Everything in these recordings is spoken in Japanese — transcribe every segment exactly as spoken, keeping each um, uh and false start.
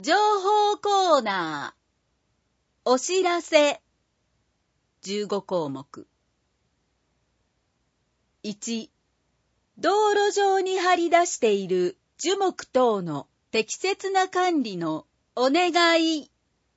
情報コーナー。お知らせ。じゅうごこうもく。いち、道路上に張り出している樹木等の適切な管理のお願い。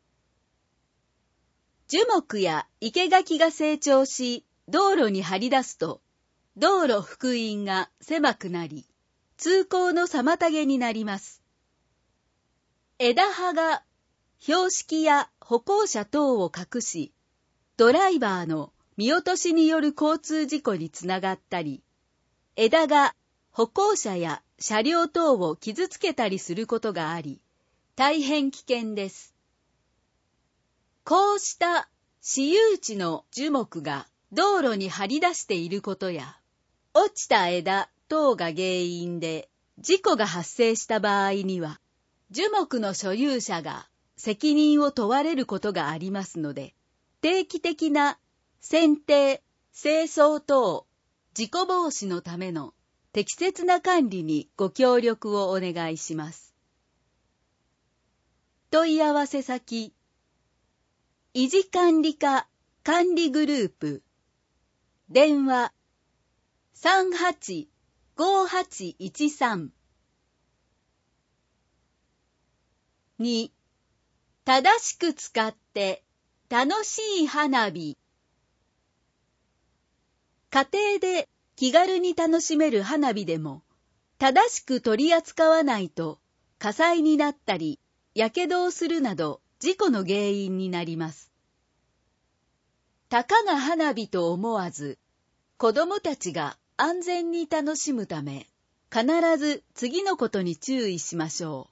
樹木や生垣が成長し、道路に張り出すと、道路幅員が狭くなり、通行の妨げになります。枝葉が標識や歩行者等を隠し、ドライバーの見落としによる交通事故につながったり、枝が歩行者や車両等を傷つけたりすることがあり、大変危険です。こうした私有地の樹木が道路に張り出していることや、落ちた枝等が原因で事故が発生した場合には、樹木の所有者が責任を問われることがありますので、定期的な剪定、清掃等、事故防止のための適切な管理にご協力をお願いします。問い合わせ先、維持管理課管理グループ、電話 さんはちごはちいちさん。に、正しく使って楽しい花火。家庭で気軽に楽しめる花火でも、正しく取り扱わないと火災になったり、やけどをするなど事故の原因になります。たかが花火と思わず、子供たちが安全に楽しむため、必ず次のことに注意しましょう。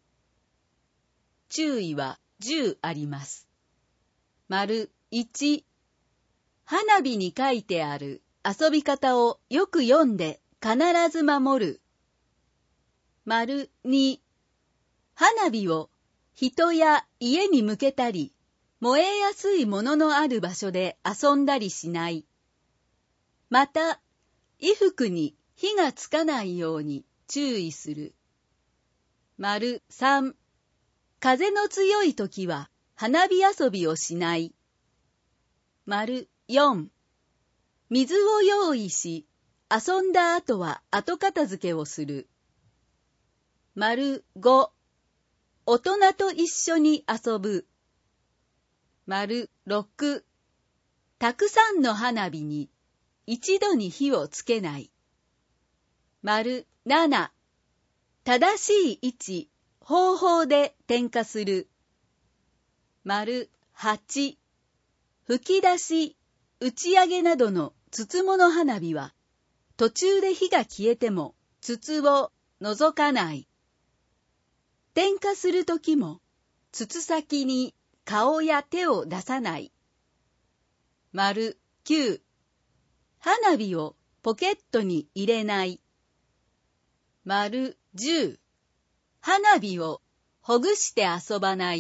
注意はじゅうあります。丸いち、花火に書いてある遊び方をよく読んで必ず守る。丸に、花火を人や家に向けたり、燃えやすいもののある場所で遊んだりしない。また、衣服に火がつかないように注意する。丸さん、風の強い時は花火遊びをしない。丸よん、水を用意し、遊んだ後は後片付けをする。丸ご、大人と一緒に遊ぶ。丸ろく、たくさんの花火に一度に火をつけない。丸なな、正しい位置、方法で点火する。丸はち、吹き出し、打ち上げなどの筒物花火は、途中で火が消えても筒を除かない。点火するときも、筒先に顔や手を出さない。丸きゅう、花火をポケットに入れない。丸じゅう、花火をほぐして遊ばない。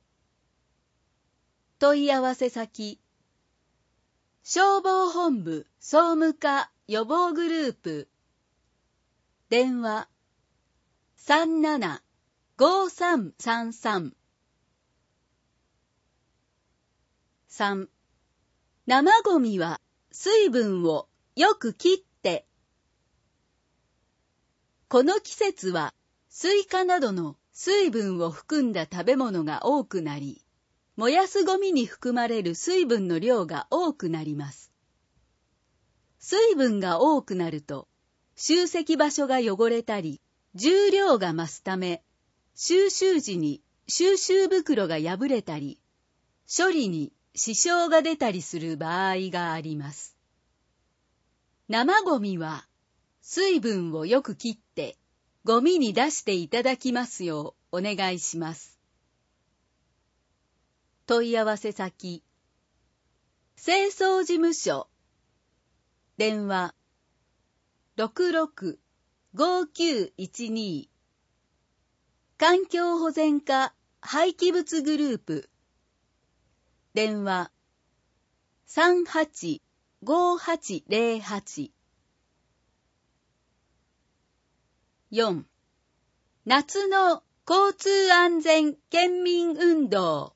問い合わせ先、消防本部総務課予防グループ、電話 さんななごさんさんさん。さん、生ゴミは水分をよく切って。この季節はスイカなどの水分を含んだ食べ物が多くなり、燃やすゴミに含まれる水分の量が多くなります。水分が多くなると、集積場所が汚れたり、重量が増すため、収集時に収集袋が破れたり、処理に支障が出たりする場合があります。生ゴミは水分をよく切ってゴミに出していただきますようお願いします。問い合わせ先、清掃事務所、電話 ろくろくごきゅういちに、環境保全課廃棄物グループ、電話 さんはちごはちぜろはち。よん、夏の交通安全県民運動。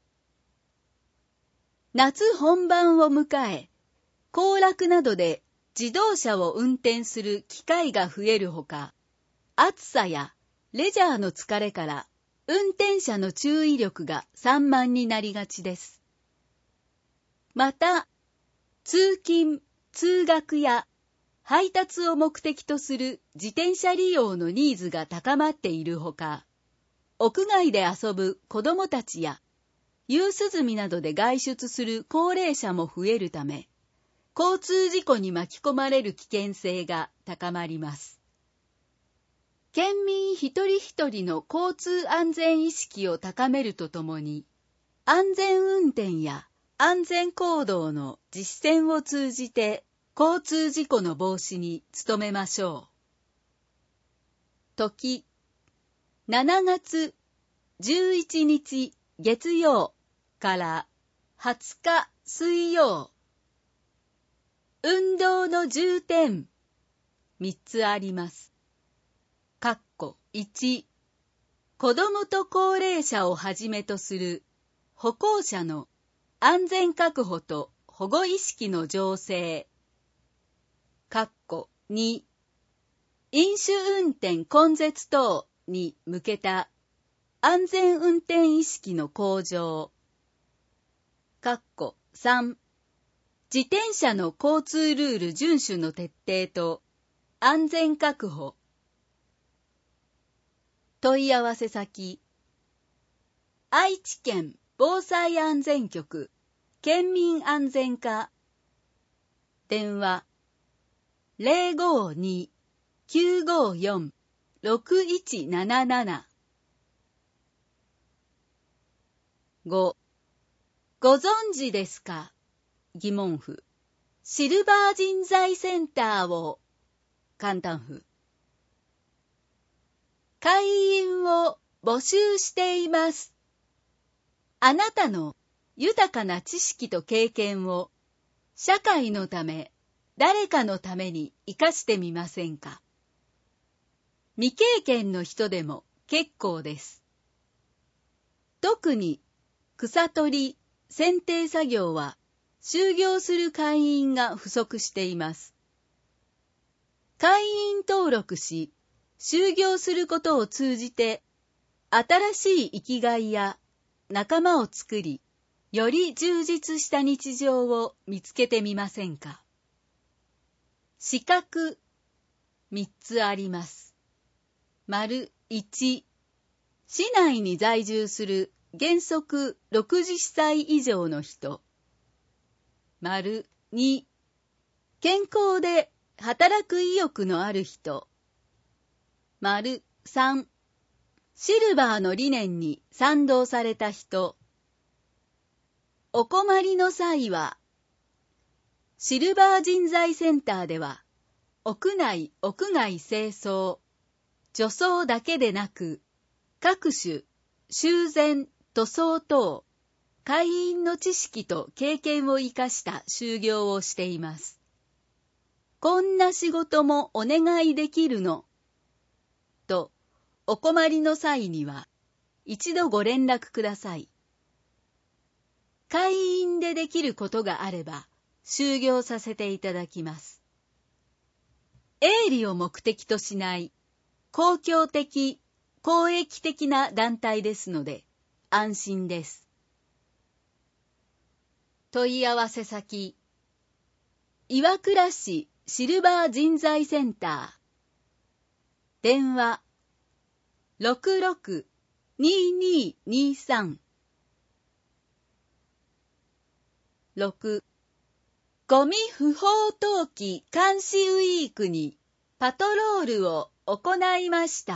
夏本番を迎え、行楽などで自動車を運転する機会が増えるほか、暑さやレジャーの疲れから運転者の注意力が散漫になりがちです。また、通勤、通学や配達を目的とする自転車利用のニーズが高まっているほか、屋外で遊ぶ子どもたちや夕涼みなどで外出する高齢者も増えるため、交通事故に巻き込まれる危険性が高まります。県民一人一人の交通安全意識を高めるとともに、安全運転や安全行動の実践を通じて交通事故の防止に努めましょう。時、しちがつじゅういちにち月曜からはつか水曜。運動の重点、みっつあります。かっこいち、子どもと高齢者をはじめとする歩行者の安全確保と保護意識の醸成。かっこに、飲酒運転根絶等に向けた安全運転意識の向上。かっこさん、自転車の交通ルール遵守の徹底と安全確保。問い合わせ先、愛知県防災安全局県民安全課。電話 ゼロごに きゅうごよん ろくいちなななな。ご、ご存知ですか？疑問符。シルバー人材センターを簡単符。会員を募集しています。あなたの豊かな知識と経験を社会のため、誰かのために生かしてみませんか？未経験の人でも結構です。特に草取り、剪定作業は就業する会員が不足しています。会員登録し、就業することを通じて、新しい生きがいや仲間を作り、より充実した日常を見つけてみませんか？資格、みっつあります。丸いち、市内に在住する原則ろくじゅっさい以上の人。丸に、健康で働く意欲のある人。丸さん、シルバーの理念に賛同された人。お困りの際は、シルバー人材センターでは、屋内・屋外清掃、除草だけでなく、各種、修繕、塗装等、会員の知識と経験を生かした就業をしています。こんな仕事もお願いできるのと、お困りの際には、一度ご連絡ください。会員でできることがあれば、就業させていただきます。営利を目的としない、公共的、公益的な団体ですので、安心です。問い合わせ先、岩倉市シルバー人材センター。電話、ろくろく にーにーにーさん。ろく、ゴミ不法投棄監視ウィークにパトロールを行いました。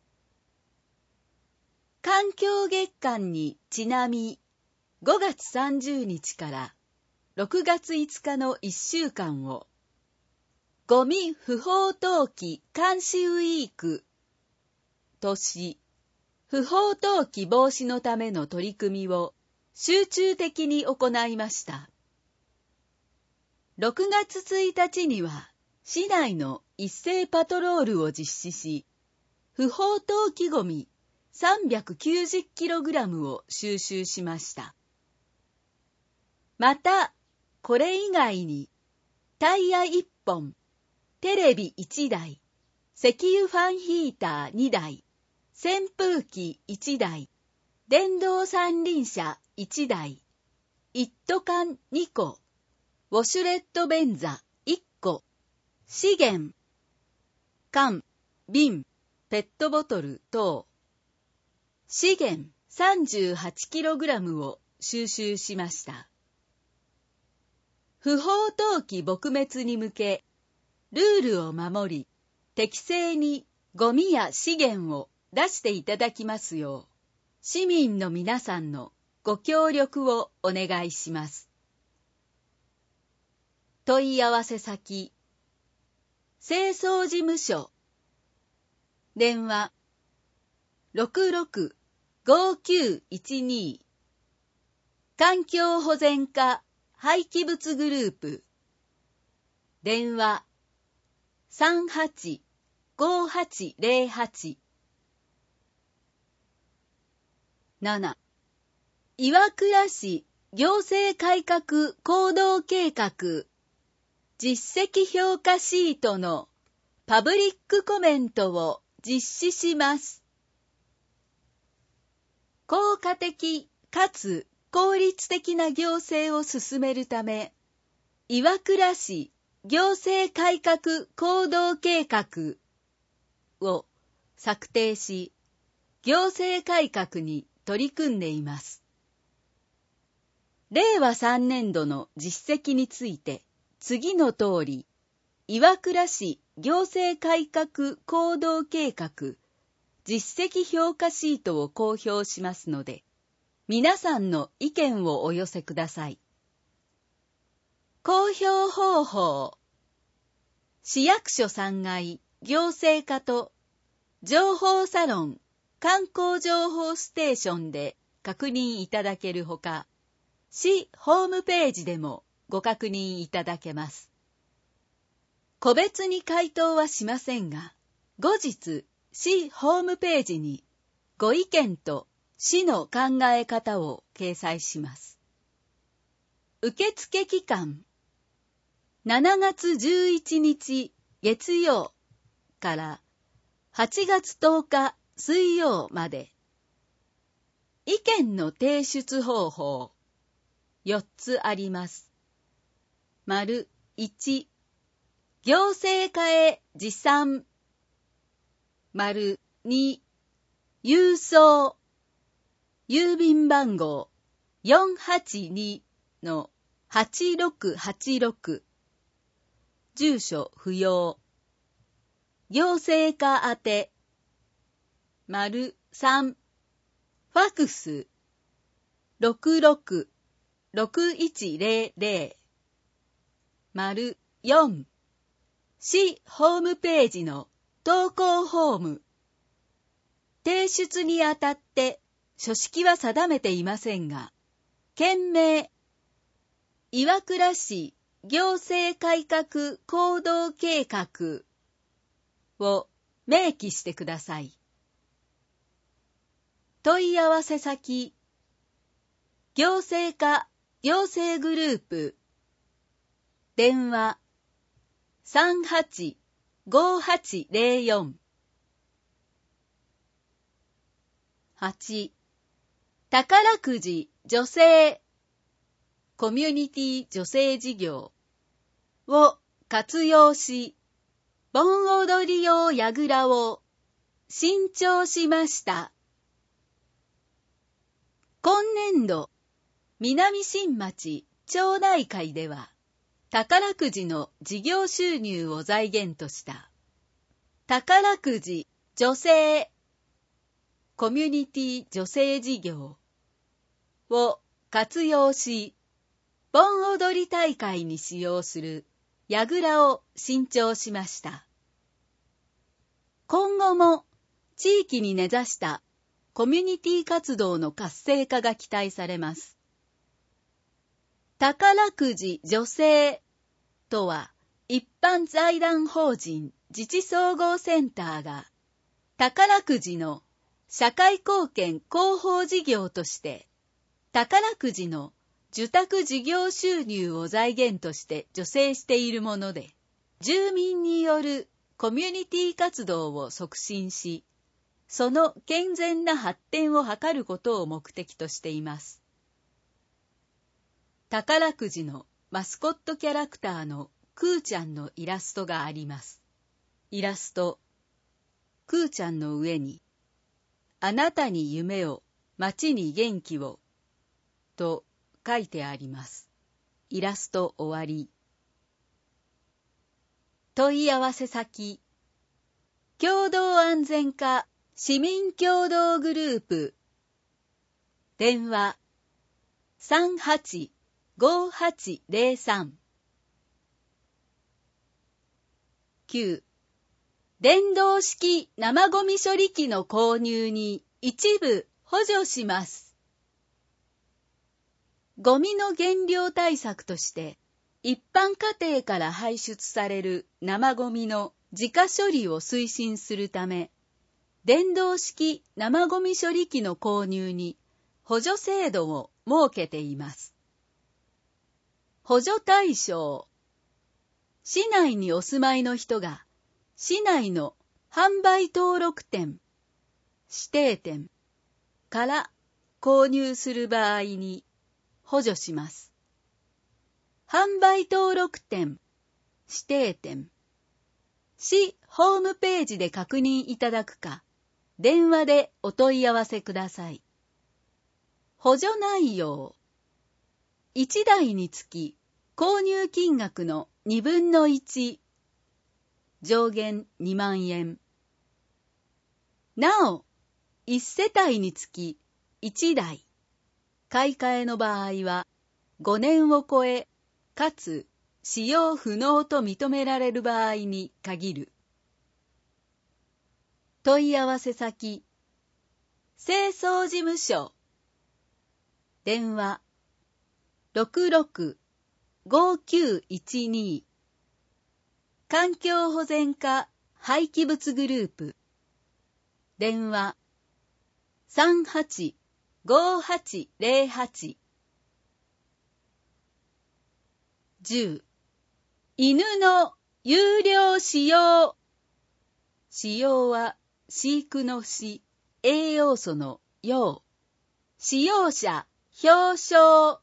環境月間にちなみ、ごがつさんじゅうにちからろくがついつかのいっしゅうかんを、ゴミ不法投棄監視ウィークとし、不法投棄防止のための取り組みを集中的に行いました。ろくがつついたちには、市内の一斉パトロールを実施し、不法投棄ゴミさんびゃくきゅうじゅっキログラム を収集しました。また、これ以外に、タイヤいっぽん、テレビいちだい、石油ファンヒーターにだい、扇風機いちだい、電動三輪車いちだい、一斗缶にこ、ウォシュレット便座いっこ、資源、缶、瓶、ペットボトル等、資源 さんじゅうはちキログラム を収集しました。不法投棄撲滅に向け、ルールを守り、適正にゴミや資源を出していただきますよう、市民の皆さんのご協力をお願いします。問い合わせ先、清掃事務所、電話 ろくろく ごきゅういちに 環境保全課廃棄物グループ、電話 さんはち ごはちゼロはち。 なな. 岩倉市行政改革行動計画実績評価シートのパブリックコメントを実施します。効果的かつ効率的な行政を進めるため、岩倉市行政改革行動計画を策定し、行政改革に取り組んでいます。れいわさんねんどの実績について、次の通り、岩倉市行政改革行動計画実績評価シートを公表しますので、皆さんの意見をお寄せください。公表方法。市役所さんがい行政課と情報サロン観光情報ステーションで確認いただけるほか、市ホームページでもご確認いただけます。個別に回答はしませんが、後日市ホームページにご意見と市の考え方を掲載します。受付期間、しちがつじゅういちにち月曜からはちがつとおか水曜まで。意見の提出方法、よっつあります。丸いち、行政課へ持参。丸に、郵送。郵便番号 よんはちに のはちろくはちろく。住所不要。行政課宛て。丸さん、ファクスろくろく ろくいちゼロゼロ。丸よん、市ホームページの投稿フォーム。提出にあたって書式は定めていませんが、件名、岩倉市行政改革行動計画を明記してください。問い合わせ先、行政課行政グループ、電話 さんはち ごはちゼロよん。はち、宝くじ女性コミュニティ女性事業を活用し、盆踊り用櫓を新調しました。今年度、南新町町内会では、宝くじの事業収入を財源とした宝くじ女性コミュニティ女性事業を活用し、盆踊り大会に使用する櫓を新調しました。今後も地域に根ざしたコミュニティ活動の活性化が期待されます。宝くじ女性とは、一般財団法人自治総合センターが宝くじの社会貢献広報事業として、宝くじの受託事業収入を財源として助成しているもので、住民によるコミュニティ活動を促進し、その健全な発展を図ることを目的としています。宝くじのマスコットキャラクターのクーちゃんのイラストがあります。イラスト、クーちゃんの上に、あなたに夢を、街に元気を、と書いてあります。イラスト終わり。問い合わせ先、共同安全課市民協同グループ、電話 さんはちごはちゼロさん。きゅう. 電動式生ゴミ処理機の購入に一部補助します。ゴミの減量対策として、一般家庭から排出される生ゴミの自家処理を推進するため、電動式生ゴミ処理機の購入に補助制度を設けています。補助対象。市内にお住まいの人が、市内の販売登録店、指定店から購入する場合に補助します。販売登録店、指定店、市ホームページで確認いただくか、電話でお問い合わせください。補助内容。いちだいにつき購入金額のにぶんのいち、上限にまんえん。なお、いち世帯につきいちだい、買い替えの場合はごねんを超え、かつ使用不能と認められる場合に限る。問い合わせ先、清掃事務所、電話 ろくろくごきゅういちに、環境保全課廃棄物グループ、電話 さんはちごはちゼロはち。 じゅう. 犬の有料使用。使用は飼育の飼、栄養素の養。使用者表彰。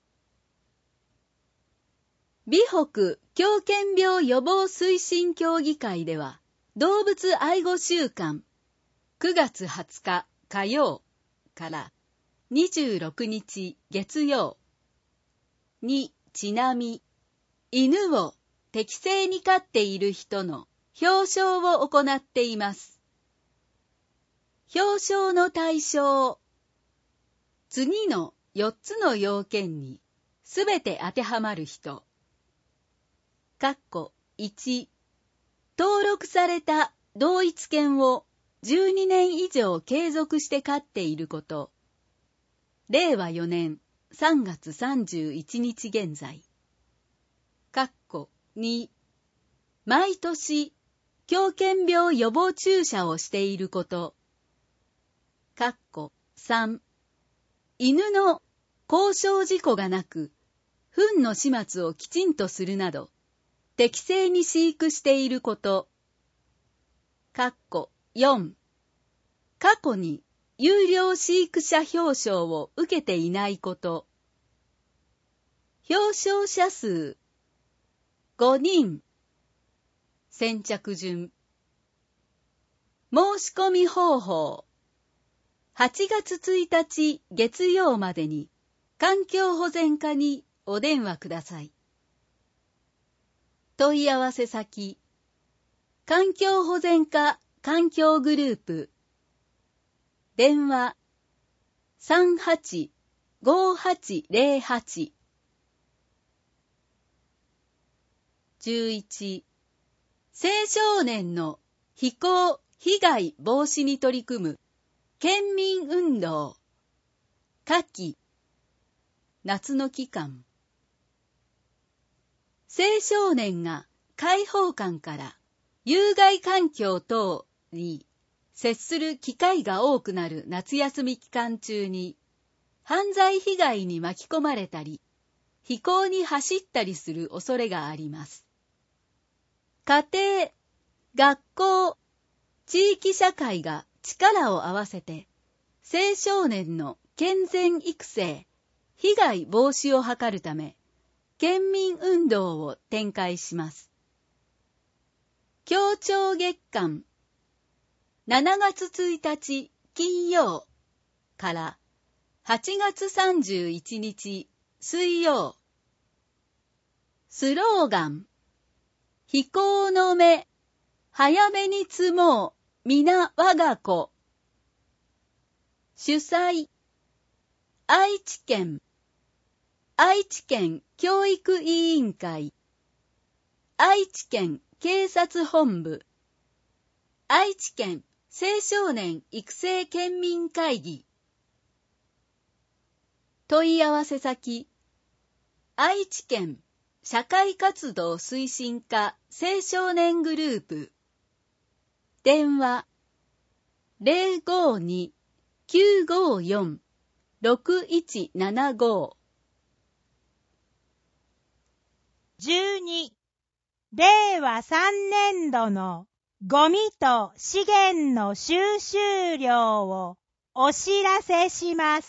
美北狂犬病予防推進協議会では、動物愛護週間くがつはつか火曜からにじゅうろくにち月曜にちなみ、犬を適正に飼っている人の表彰を行っています。表彰の対象。次のよっつの要件にすべて当てはまる人。括弧いち、登録された同一犬をじゅうにねん以上継続して飼っていること。れいわよねんさんがつさんじゅういちにち現在。括弧に、毎年狂犬病予防注射をしていること。括弧さん、犬の交渉事故がなく、糞の始末をきちんとするなど、適正に飼育していること。括弧よん、過去に有料飼育者表彰を受けていないこと。表彰者数ごにん。先着順。申し込み方法。はちがつついたち月曜までに環境保全課にお電話ください。問い合わせ先、環境保全課環境グループ、電話 さんはちごはちゼロはち。 じゅういち. 青少年の非行被害防止に取り組む県民運動。夏季、夏の期間。青少年が開放感から有害環境等に接する機会が多くなる夏休み期間中に、犯罪被害に巻き込まれたり、非行に走ったりする恐れがあります。家庭、学校、地域社会が力を合わせて、青少年の健全育成、被害防止を図るため、県民運動を展開します。協調月間、しちがつついたち金曜からはちがつさんじゅういちにち水曜。スローガン、非行の目、早めに積もう、皆我が子。主催、愛知県、愛知県教育委員会、愛知県警察本部、愛知県青少年育成県民会議。問い合わせ先、愛知県社会活動推進課青少年グループ。電話 ゼロごに きゅうごよん ろくいちななご。 じゅうに、れいわさんねんどのゴミと資源の収集量をお知らせします。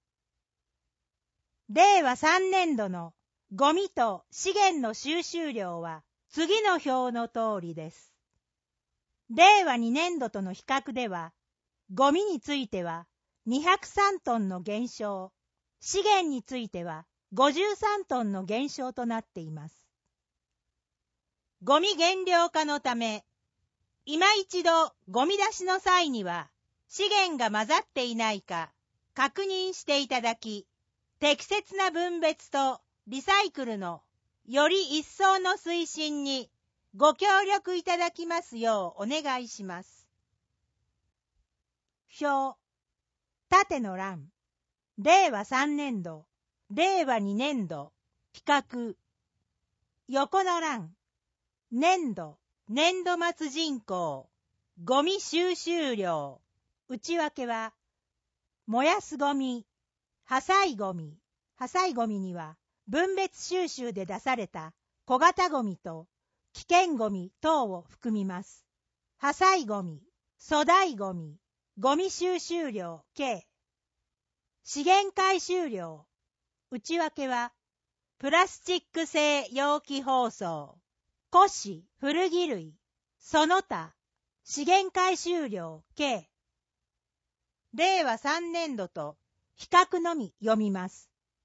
れいわさんねんどのゴミと資源の収集量は次の表の通りです。れいわにねんどとの比較では、ゴミについてはにひゃくさんトンの減少、資源についてはごじゅうさんトンの減少となっています。ゴミ減量化のため、今一度ゴミ出しの際には資源が混ざっていないか確認していただき、適切な分別とリサイクルのより一層の推進にご協力いただきますようお願いします。表、縦の欄、れいわさんねんど、れいわにねんど、比較、横の欄、年度、年度末人口、ゴミ収集量、内訳は、燃やすゴミ、破砕ゴミ、破砕ゴミには分別収集で出された小型ゴミと危険ゴミ等を含みます。破砕ゴミ、粗大ゴミ、ゴミ収集量計。資源回収量、内訳は、プラスチック製容器包装、古紙、古着類、その他、資源回収量計。れいわさんねんどと比較のみ読みます。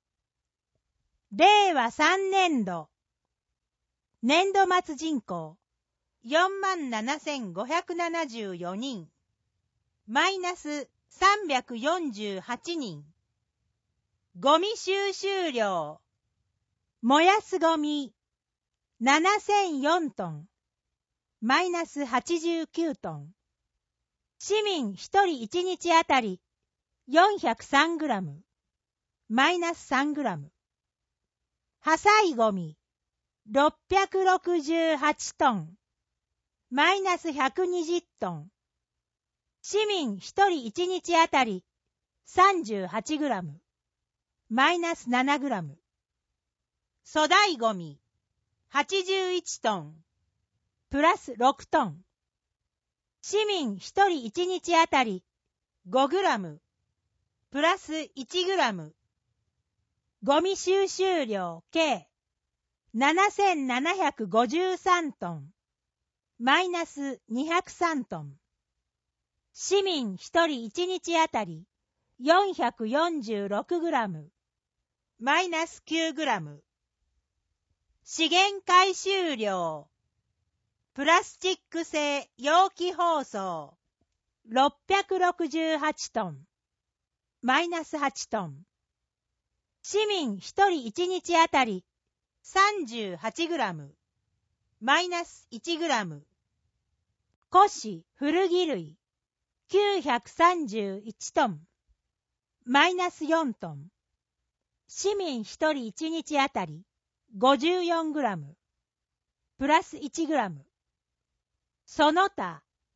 れいわさんねんど、年度末人口、よんまんななせんごひゃくななじゅうよにん、マイナスさんびゃくよんじゅうはちにん。ゴミ収集量、燃やすゴミ、ななせんよんトン、マイナスはちじゅうきゅうトン。市民ひとりいちにちあたりよんひゃくさんグラム、マイナスさんグラム。破砕ゴミ、ろっぴゃくろくじゅうはちトン、マイナスひゃくにじゅうトン。市民ひとりいちにちあたりさんじゅうはちグラム、マイナスななグラム。粗大ゴミ、はちじゅういちトン、プラスろくトン。市民ひとりいちにちあたりごグラム、プラスいちグラム。ゴミ収集量計ななせんななひゃくごじゅうさんトン、マイナスにひゃくさんトン。市民ひとりいちにちあたりよんひゃくよんじゅうろくグラム、マイナスきゅうグラム。資源回収量、プラスチック製容器包装、ろっぴゃくろくじゅうはちトン、マイナスはちトン。市民ひとりいちにちあたりさんじゅうはちグラム、マイナスいちグラム。古紙、古着類、きゅうひゃくさんじゅういちトン、マイナスよんトン。市民ひとりいちにちあたりごじゅうよんグラム、プラスいちグラム。その他、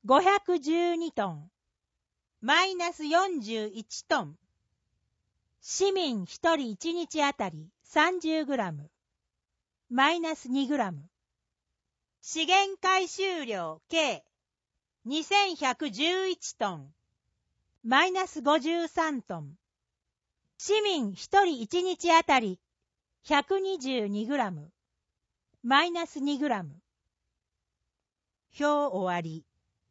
ごひゃくじゅうにトン、マイナスよんじゅういちトン。市民ひとりいちにちあたりさんじゅうグラム、マイナスにグラム。資源回収量計にせんひゃくじゅういちトン、マイナスごじゅうさんトン。市民ひとりいちにちあたりひゃくにじゅうにグラム、マイナスにグラム。表終わり。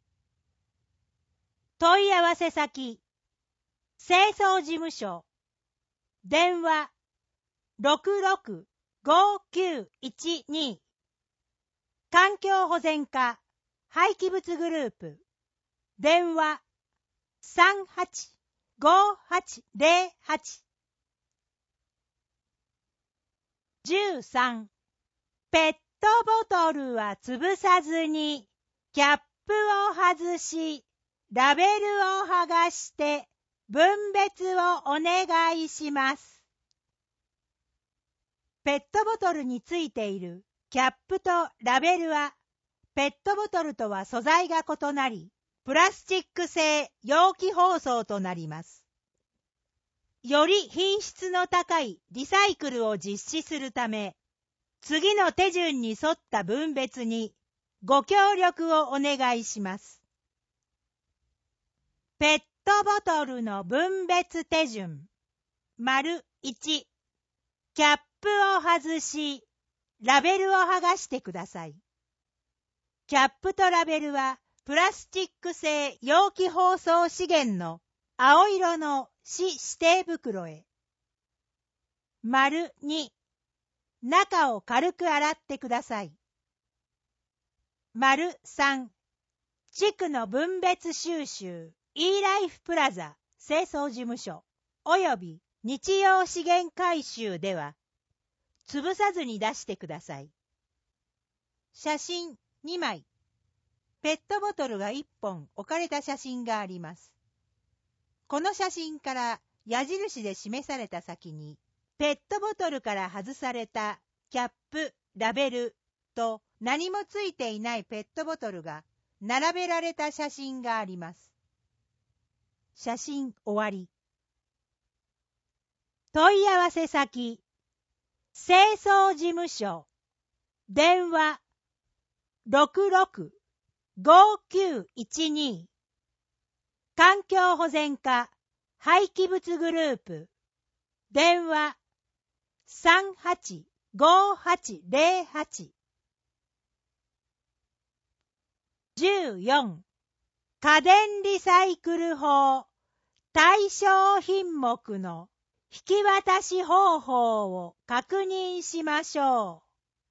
問い合わせ先、清掃事務所、電話 ろくろくごきゅういちに、環境保全課廃棄物グループ、電話 さんはちごはちゼロはち。じゅうさん、ペットボトルは潰さずに、キャップを外し、ラベルを剥がして分別をお願いします。ペットボトルについているキャップとラベルは、ペットボトルとは素材が異なり、プラスチック製容器包装となります。より品質の高いリサイクルを実施するため、次の手順に沿った分別にご協力をお願いします。ペットボトルの分別手順。丸いち、キャップを外し、ラベルを剥がしてください。キャップとラベルはプラスチック製容器包装資源の青色の市指定袋へ。丸に、中を軽く洗ってください。丸さん、地区の分別収集 e ライフプラザ清掃事務所および日用資源回収では、潰さずに出してください。写真にまい。ペットボトルがいっぽん置かれた写真があります。この写真から矢印で示された先に、ペットボトルから外されたキャップ、ラベルと何もついていないペットボトルが並べられた写真があります。写真終わり。問い合わせ先、清掃事務所、電話ろくろくごきゅういちに、環境保全課廃棄物グループ、電話さんはちごはちゼロはち。じゅうよん、家電リサイクル法対象品目の引き渡し方法を確認しましょう。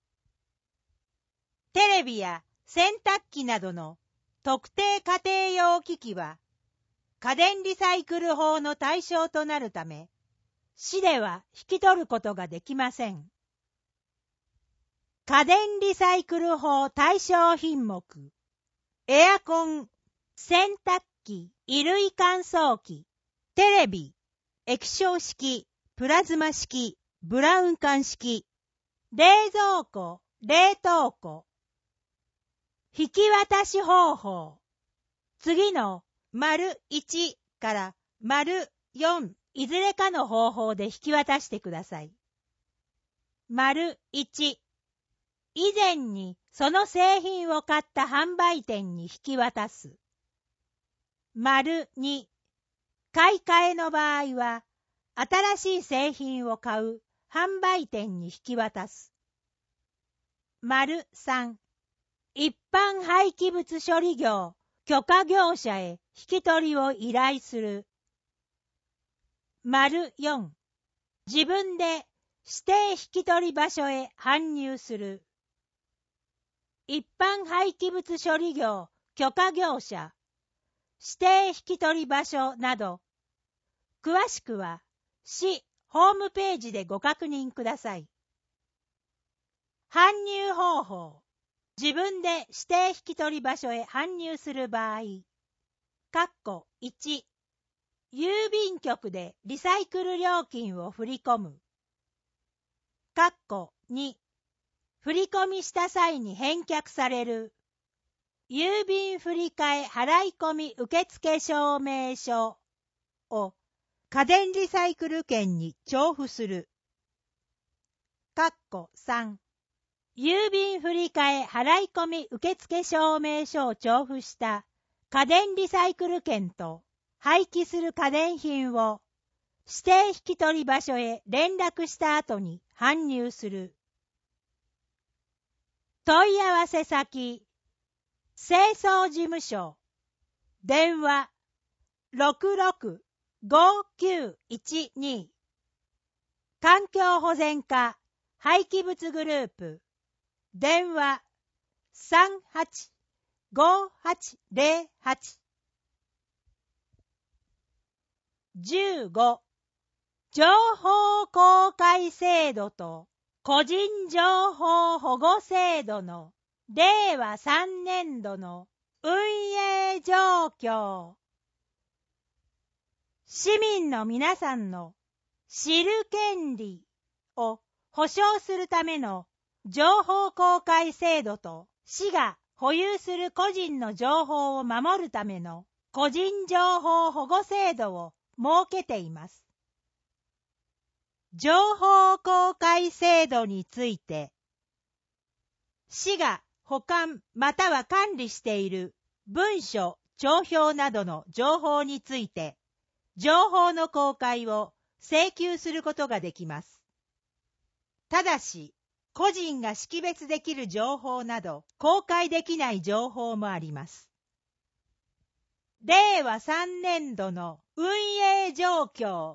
テレビや洗濯機などの特定家庭用機器は家電リサイクル法の対象となるため、市では引き取ることができません。家電リサイクル法対象品目、エアコン、洗濯機、衣類乾燥機、テレビ、液晶式、プラズマ式、ブラウン管式、冷蔵庫、冷凍庫。引き渡し方法。次の丸いちから丸よんいずれかの方法で引き渡してください。丸いち、以前にその製品を買った販売店に引き渡す。丸に、買い替えの場合は、新しい製品を買う販売店に引き渡す。丸さん、一般廃棄物処理業許可業者へ引き取りを依頼する。丸よん、自分で指定引き取り場所へ搬入する。一般廃棄物処理業許可業者、指定引き取り場所など、詳しくは市ホームページでご確認ください。搬入方法。自分で指定引き取り場所へ搬入する場合、括弧いち、郵便局でリサイクル料金を振り込む。括弧に、振り込みした際に返却される。 郵便振替払い込み受付証明書を家電リサイクル券に調布する。かっこさん、郵便振替払い込み受付証明書を調布した家電リサイクル券と廃棄する家電品を指定引き取り場所へ連絡した後に搬入する。問い合わせ先、清掃事務所、電話 ろくろく ごきゅういちに、環境保全課廃棄物グループ、電話 さんはち ごはちゼロはち。じゅうご、情報公開制度と個人情報保護制度のれいわさんねんどの運営状況。市民の皆さんの知る権利を保障するための情報公開制度と市が保有する個人の情報を守るための個人情報保護制度を設けています。情報公開制度について、市が保管または管理している文書、帳票などの情報について、情報の公開を請求することができます。ただし、個人が識別できる情報など、公開できない情報もあります。れいわさんねんどの運営状況。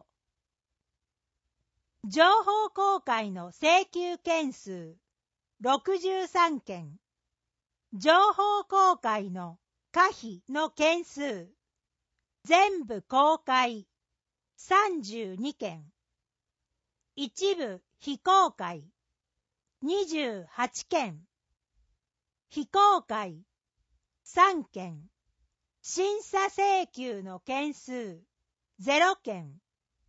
情報公開の請求件数ろくじゅうさんけん、情報公開の可否の件数、全部公開さんじゅうにけん、一部非公開にじゅうはちけん、非公開さんけん、審査請求の件数ゼロけん。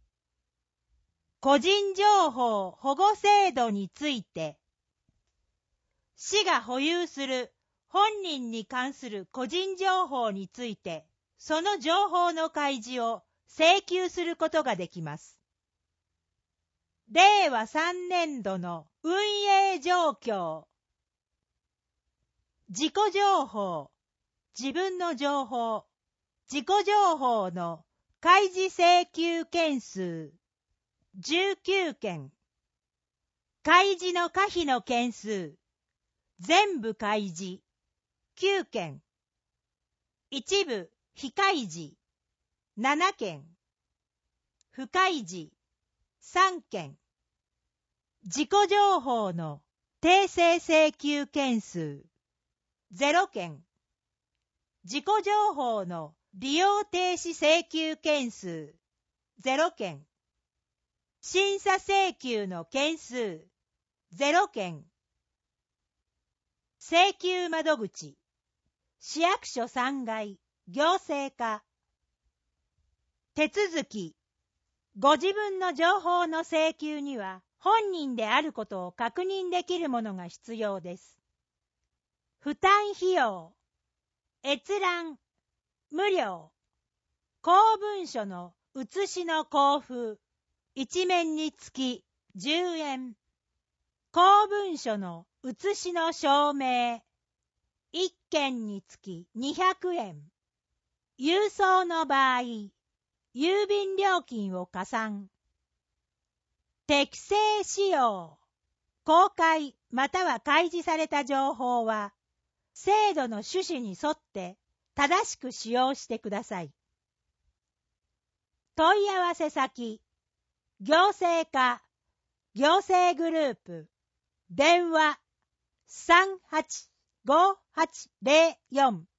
個人情報保護制度について、市が保有する本人に関する個人情報について、その情報の開示を請求することができます。れいわさんねんどの運営状況。自己情報、自分の情報、自己情報の開示請求件数じゅうきゅうけん、開示の可否の件数、全部開示きゅうけん、一部非開示ななけん、不開示さんけん、自己情報の訂正請求件数ゼロけん、自己情報の利用停止請求件数ゼロけん、審査請求の件数ゼロけん。請求窓口、市役所さんがい、行政課。手続き、ご自分の情報の請求には本人であることを確認できるものが必要です。負担費用、閲覧、無料、公文書の写しの交付、一面につきじゅうえん、公文書の写しの証明、一件につきにひゃくえん、郵送の場合、郵便料金を加算。適正使用、公開または開示された情報は、制度の趣旨に沿って正しく使用してください。問い合わせ先、行政課、行政グループ、電話 さんはち ごはちゼロよん